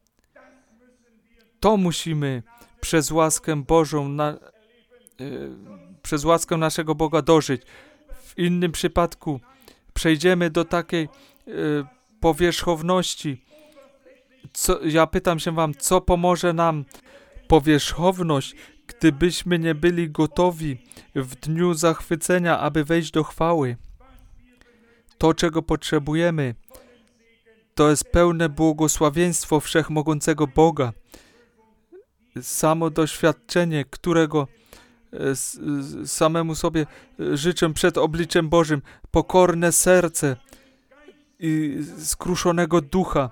To musimy przez łaskę Bożą, przez łaskę naszego Boga dożyć. W innym przypadku przejdziemy do takiej powierzchowności. Ja pytam się wam, co pomoże nam powierzchowność, gdybyśmy nie byli gotowi w dniu zachwycenia, aby wejść do chwały. To, czego potrzebujemy, to jest pełne błogosławieństwo wszechmogącego Boga. Samo doświadczenie, którego samemu sobie życzę przed obliczem Bożym, pokorne serce i skruszonego ducha,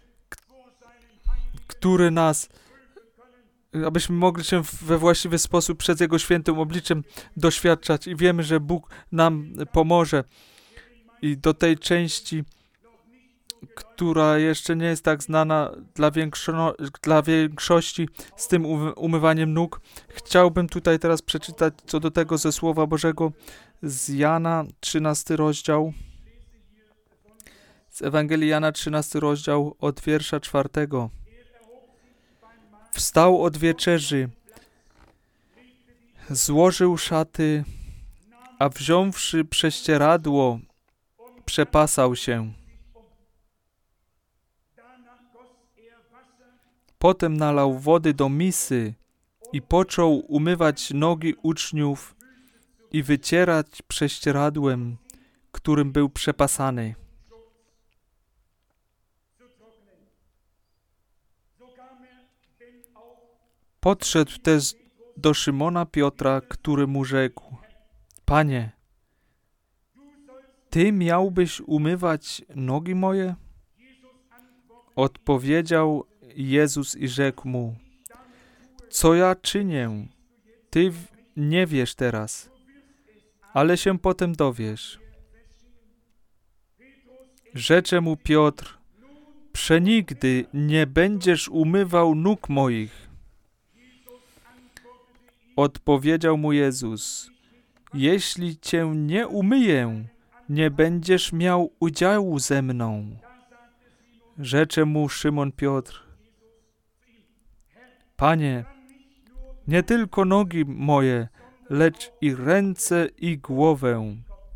który nas, abyśmy mogli się we właściwy sposób przed Jego świętym obliczem doświadczać i wiemy, że Bóg nam pomoże. I do tej części, która jeszcze nie jest tak znana dla większości z tym umywaniem nóg, chciałbym tutaj teraz przeczytać co do tego ze Słowa Bożego z Jana, 13 rozdział, z Ewangelii Jana, 13 rozdział, od wiersza 4. Wstał od wieczerzy, złożył szaty, a wziąwszy prześcieradło, przepasał się. Potem nalał wody do misy i począł umywać nogi uczniów i wycierać prześcieradłem, którym był przepasany. Podszedł też do Szymona Piotra, który mu rzekł: Panie, Ty miałbyś umywać nogi moje? Odpowiedział Jezus i rzekł mu: Co ja czynię, Ty nie wiesz teraz, ale się potem dowiesz. Rzecze mu Piotr: Przenigdy nie będziesz umywał nóg moich. Odpowiedział mu Jezus: Jeśli Cię nie umyję, nie będziesz miał udziału ze mną. Rzecze mu Szymon Piotr: Panie, nie tylko nogi moje, lecz i ręce i głowę.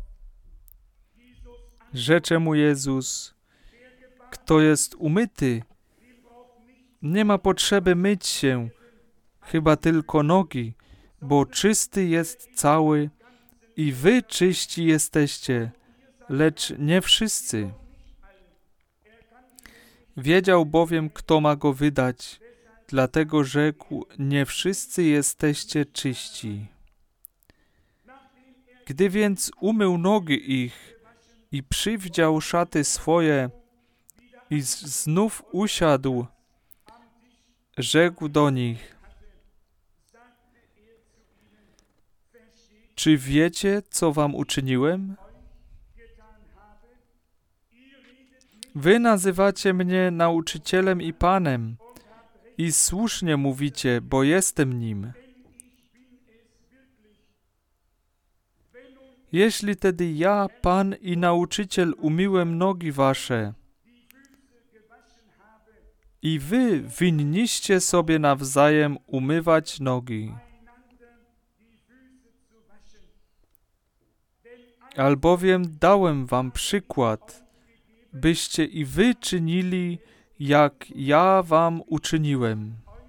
Rzecze mu Jezus: Kto jest umyty, nie ma potrzeby myć się, chyba tylko nogi, bo czysty jest cały i wy czyści jesteście, lecz nie wszyscy. Wiedział bowiem, kto ma go wydać, dlatego rzekł: Nie wszyscy jesteście czyści. Gdy więc umył nogi ich i przywdział szaty swoje i znów usiadł, rzekł do nich: Czy wiecie, co wam uczyniłem? Wy nazywacie mnie nauczycielem i Panem i słusznie mówicie, bo jestem nim. Jeśli tedy ja, Pan i nauczyciel, umyłem nogi wasze i wy winniście sobie nawzajem umywać nogi. Albowiem dałem wam przykład, byście i wy czynili, jak ja wam uczyniłem.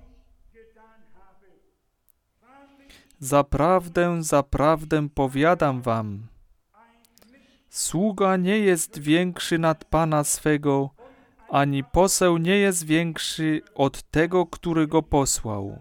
Zaprawdę, zaprawdę powiadam wam, sługa nie jest większy nad Pana swego, ani poseł nie jest większy od tego, który go posłał.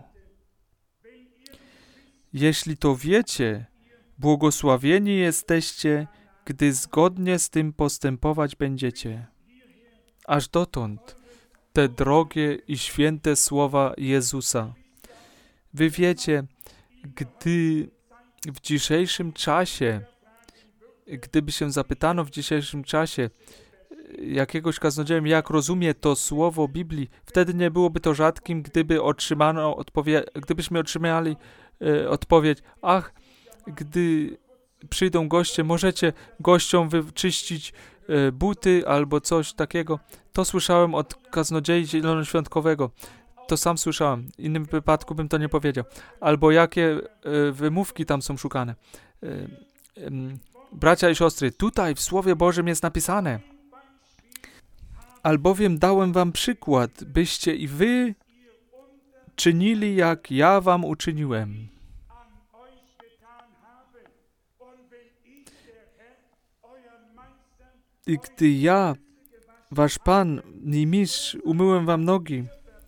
Jeśli to wiecie, błogosławieni jesteście, gdy zgodnie z tym postępować będziecie. Aż dotąd te drogie i święte słowa Jezusa. Wy wiecie, gdy w dzisiejszym czasie, gdyby się zapytano w dzisiejszym czasie jakiegoś kaznodzieja, jak rozumie to słowo Biblii, wtedy nie byłoby to rzadkim, gdybyśmy otrzymali odpowiedź, gdy przyjdą goście, możecie gościom wyczyścić buty albo coś takiego. To słyszałem od kaznodziei zielonoświątkowego. To sam słyszałem. W innym wypadku bym to nie powiedział. Albo jakie wymówki tam są szukane. Bracia i siostry, tutaj w Słowie Bożym jest napisane: albowiem dałem wam przykład, byście i wy czynili, jak ja wam uczyniłem. I gdy ja, wasz Pan i Mistrz, umyłem wam nogi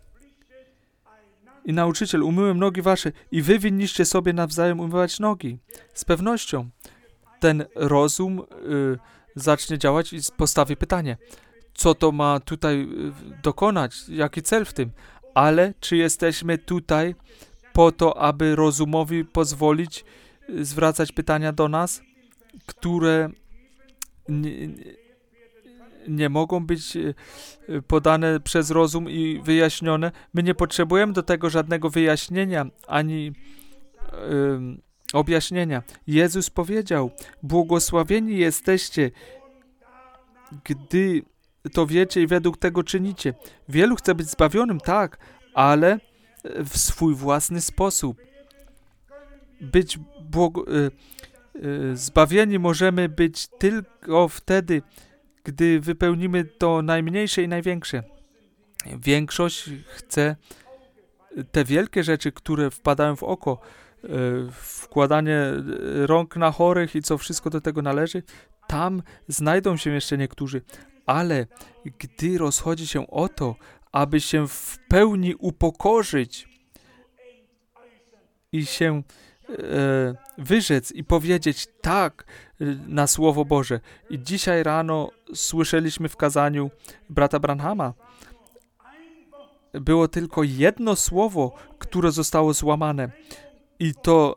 i nauczyciel, umyłem nogi wasze i wy winniście sobie nawzajem umywać nogi. Z pewnością ten rozum zacznie działać i postawi pytanie, co to ma tutaj dokonać, jaki cel w tym. Ale czy jesteśmy tutaj po to, aby rozumowi pozwolić zwracać pytania do nas, które nie mogą być podane przez rozum i wyjaśnione? My nie potrzebujemy do tego żadnego wyjaśnienia, ani objaśnienia. Jezus powiedział, błogosławieni jesteście, gdy to wiecie i według tego czynicie. Wielu chce być zbawionym, tak, ale w swój własny sposób. Zbawieni możemy być tylko wtedy, gdy wypełnimy to najmniejsze i największe. Większość chce te wielkie rzeczy, które wpadają w oko, wkładanie rąk na chorych i co wszystko do tego należy, tam znajdą się jeszcze niektórzy. Ale gdy rozchodzi się o to, aby się w pełni upokorzyć i się wyrzec i powiedzieć tak na Słowo Boże. I dzisiaj rano słyszeliśmy w kazaniu brata Branhama. Było tylko jedno słowo, które zostało złamane. I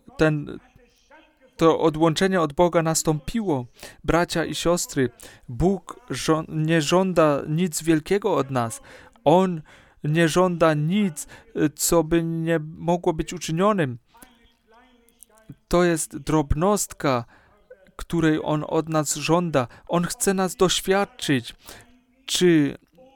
to odłączenie od Boga nastąpiło. Bracia i siostry, Bóg nie żąda nic wielkiego od nas. On nie żąda nic, co by nie mogło być uczynionym. To jest drobnostka, której On od nas żąda. On chce nas doświadczyć. Czy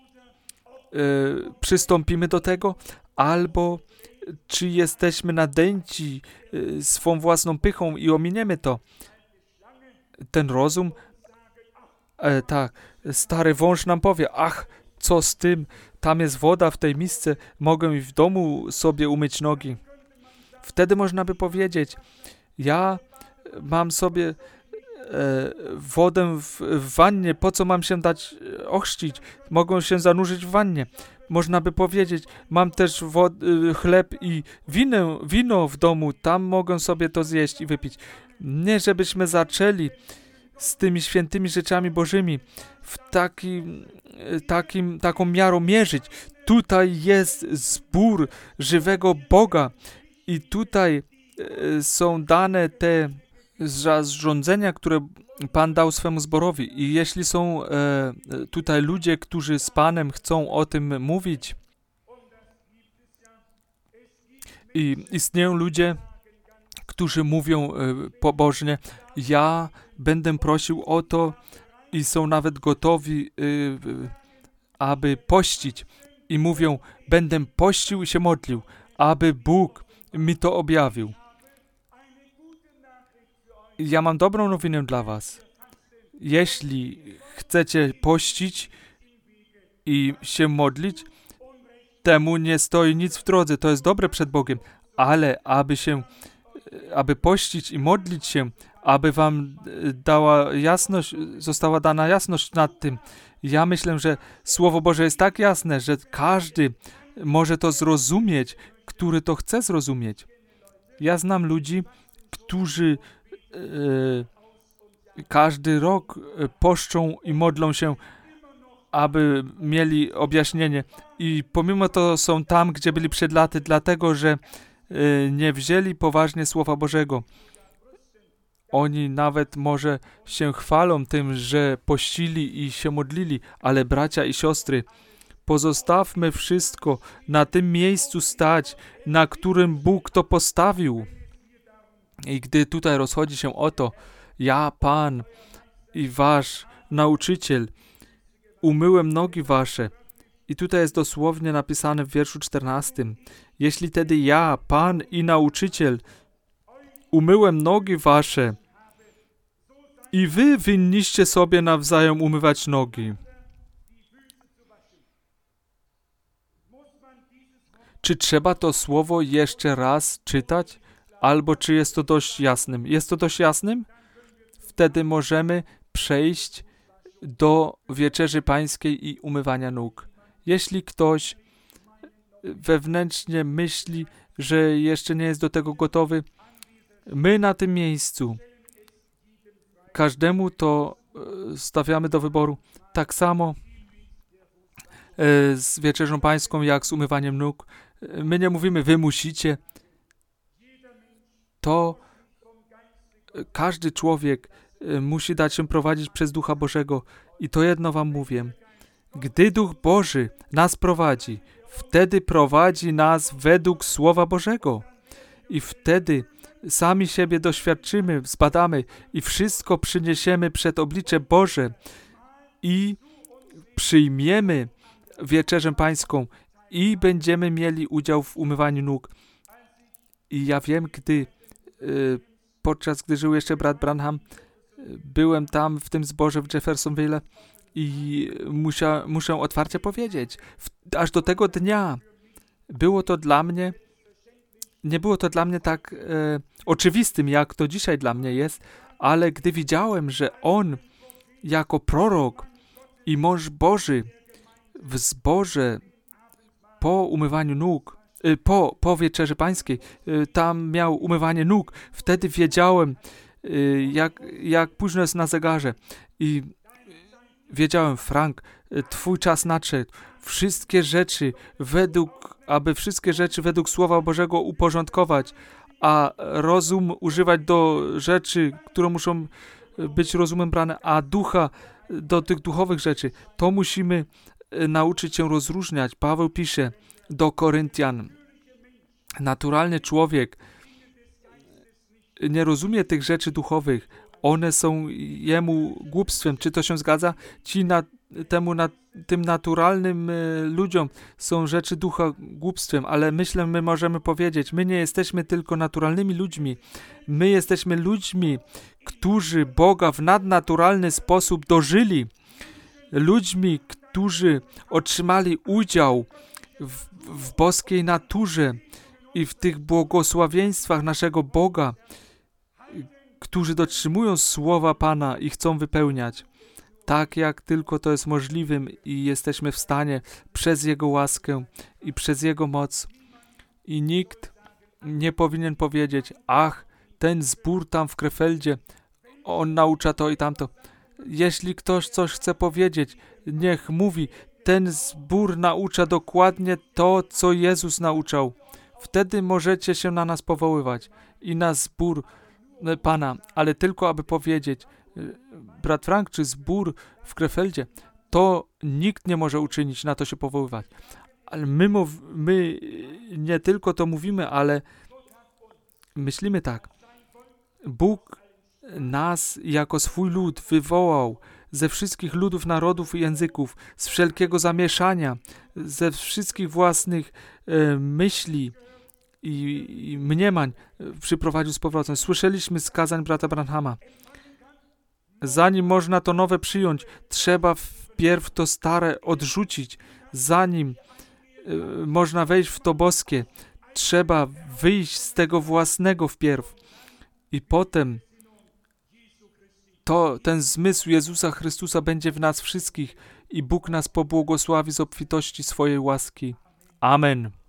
przystąpimy do tego, albo czy jesteśmy nadęci swą własną pychą i ominiemy to. Ten rozum, tak, stary wąż nam powie, co z tym, tam jest woda w tej misce, mogę i w domu sobie umyć nogi. Wtedy można by powiedzieć, ja mam sobie wodę w wannie, po co mam się dać ochrzcić? Mogą się zanurzyć w wannie. Można by powiedzieć, mam też chleb i wino w domu, tam mogę sobie to zjeść i wypić. Nie, żebyśmy zaczęli z tymi świętymi rzeczami Bożymi w taką miarą mierzyć. Tutaj jest zbór żywego Boga i tutaj są dane te zarządzenia, które Pan dał swemu zborowi. I jeśli są tutaj ludzie, którzy z Panem chcą o tym mówić, i istnieją ludzie, którzy mówią pobożnie, ja będę prosił o to i są nawet gotowi, aby pościć. i mówią, będę pościł i się modlił, aby Bóg mi to objawił. Ja mam dobrą nowinę dla was. Jeśli chcecie pościć i się modlić, temu nie stoi nic w drodze, to jest dobre przed Bogiem, ale aby pościć i modlić się, aby wam została dana jasność nad tym. Ja myślę, że Słowo Boże jest tak jasne, że każdy może to zrozumieć, który to chce zrozumieć. Ja znam ludzi, którzy każdy rok poszczą i modlą się, aby mieli objaśnienie. I pomimo to są tam, gdzie byli przed laty, dlatego, że nie wzięli poważnie Słowa Bożego. Oni nawet może się chwalą tym, że pościli i się modlili, ale bracia i siostry, pozostawmy wszystko na tym miejscu stać, na którym Bóg to postawił. I gdy tutaj rozchodzi się o to, ja, Pan i wasz nauczyciel, umyłem nogi wasze. I tutaj jest dosłownie napisane w wierszu 14. Jeśli tedy ja, Pan i nauczyciel, umyłem nogi wasze, i wy winniście sobie nawzajem umywać nogi. Czy trzeba to słowo jeszcze raz czytać? Albo czy jest to dość jasnym? Jest to dość jasnym? Wtedy możemy przejść do Wieczerzy Pańskiej i umywania nóg. Jeśli ktoś wewnętrznie myśli, że jeszcze nie jest do tego gotowy, my na tym miejscu każdemu to stawiamy do wyboru. Tak samo z Wieczerzą Pańską, jak z umywaniem nóg. My nie mówimy, wy musicie. To każdy człowiek musi dać się prowadzić przez Ducha Bożego. I to jedno wam mówię. Gdy Duch Boży nas prowadzi, wtedy prowadzi nas według Słowa Bożego. I wtedy sami siebie doświadczymy, zbadamy i wszystko przyniesiemy przed oblicze Boże i przyjmiemy Wieczerzę Pańską i będziemy mieli udział w umywaniu nóg. I ja wiem, podczas gdy żył jeszcze brat Branham, byłem tam w tym zborze w Jeffersonville i muszę otwarcie powiedzieć, aż do tego dnia nie było to dla mnie tak oczywistym, jak to dzisiaj dla mnie jest, ale gdy widziałem, że on jako prorok i mąż Boży w zborze po umywaniu nóg, po Wieczerzy Pańskiej, tam miał umywanie nóg, wtedy wiedziałem, jak późno jest na zegarze i wiedziałem, Frank, twój czas nadszedł. Aby wszystkie rzeczy według Słowa Bożego uporządkować, a rozum używać do rzeczy, które muszą być rozumem brane, a ducha do tych duchowych rzeczy. To musimy nauczyć się rozróżniać. Paweł pisze do Koryntian. Naturalny człowiek nie rozumie tych rzeczy duchowych. One są jemu głupstwem. Czy to się zgadza? Tym naturalnym ludziom są rzeczy ducha głupstwem, ale myślę, my możemy powiedzieć, my nie jesteśmy tylko naturalnymi ludźmi. My jesteśmy ludźmi, którzy Boga w nadnaturalny sposób dożyli. Ludźmi, którzy otrzymali udział w boskiej naturze i w tych błogosławieństwach naszego Boga, którzy dotrzymują słowa Pana i chcą wypełniać. Tak jak tylko to jest możliwym i jesteśmy w stanie przez Jego łaskę i przez Jego moc. I nikt nie powinien powiedzieć, ach, ten zbór tam w Krefeldzie, on naucza to i tamto. Jeśli ktoś coś chce powiedzieć, niech mówi, ten zbór naucza dokładnie to, co Jezus nauczał. Wtedy możecie się na nas powoływać i na zbór Pana, ale tylko aby powiedzieć, brat Frank czy zbór w Krefeldzie, to nikt nie może uczynić, na to się powoływać. Ale my nie tylko to mówimy, ale myślimy tak. Bóg nas jako swój lud wywołał ze wszystkich ludów, narodów i języków, z wszelkiego zamieszania, ze wszystkich własnych myśli i mniemań przyprowadził z powrotem. Słyszeliśmy z kazań brata Branhama. Zanim można to nowe przyjąć, trzeba wpierw to stare odrzucić. Zanim można wejść w to boskie, trzeba wyjść z tego własnego wpierw. I potem ten zmysł Jezusa Chrystusa będzie w nas wszystkich i Bóg nas pobłogosławi z obfitości swojej łaski. Amen.